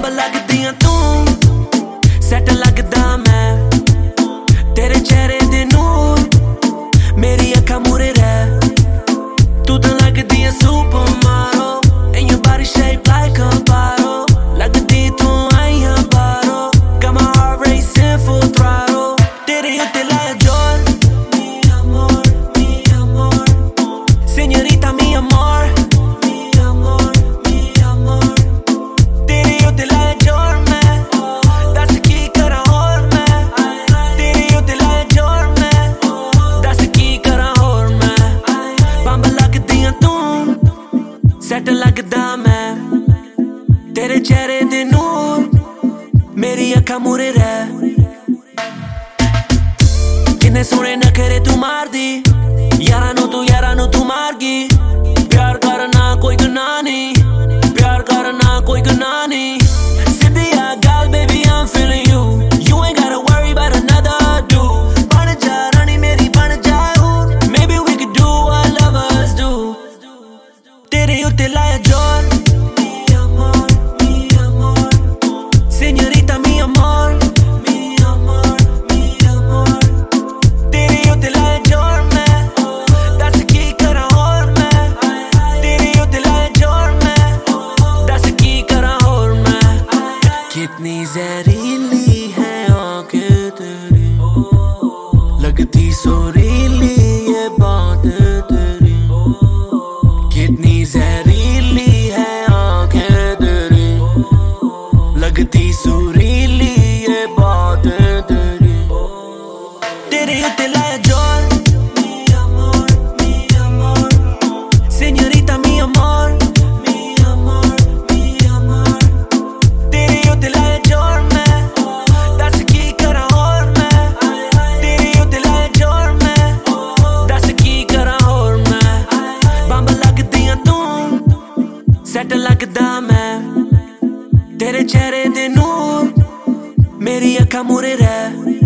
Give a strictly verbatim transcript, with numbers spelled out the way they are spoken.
लगदियां तू सैट लगदा मैं तेरे चेहरे दे नूर मेरी अखां मूरे रह तू तो लगदियां सुपर मारो and your body shaped like a bottle लगदी तू आईयां बारो got my heart racing full throttle तेरे उत्ते लाया जोर mi amor mi amor señorita mi amor mi amor mi amor तेरे उत्ते लाया जोर मैं दस की करा होर मैं तेरे उत्ते लाया जोर मैं दस की करा होर मैं बंब लगदियां तू सैट लगदा मैं तेरे चेहरे दे नूर मेरी अखां मूरे रह किन्ने सोहणे नखरे तू मारदी यारां नूं तू यारां नूं तू मारगी प्यार करना कोई गुनाह नहीं प्यार करना कोई गुनाह नहीं सीधी आ गल baby I'm feeling you you ain't gotta worry about another dude बन जा रानी मेरी बन जा maybe we could do what lovers do तेरे उत्ते लाया जोर mi amor mi amor señorita mi amor mi amor mi amor तेरे उत्ते लाया जोर मैं दस की करा होर मैं तेरे उत्ते लाया जोर मैं दस की करा होर मैं कितनी जहरीली है आंखें तेरी लगती सुरीली ये बात तेरी कितनी जहरीली है आंखें तेरी लगती सुरीली ये बात तेरी तेरे उत्ते लाया जोर mi amor mi amor señorita mi amor mi amor mi amor तेरे उत्ते लाया जोर मैं दस की करा होर मैं तेरे उत्ते लाया जोर मैं दस की करा होर मैं बंब लगदियां तू सैट लगदा मैं तेरे चेहरे दे नूर मेरी अखां मूरे रह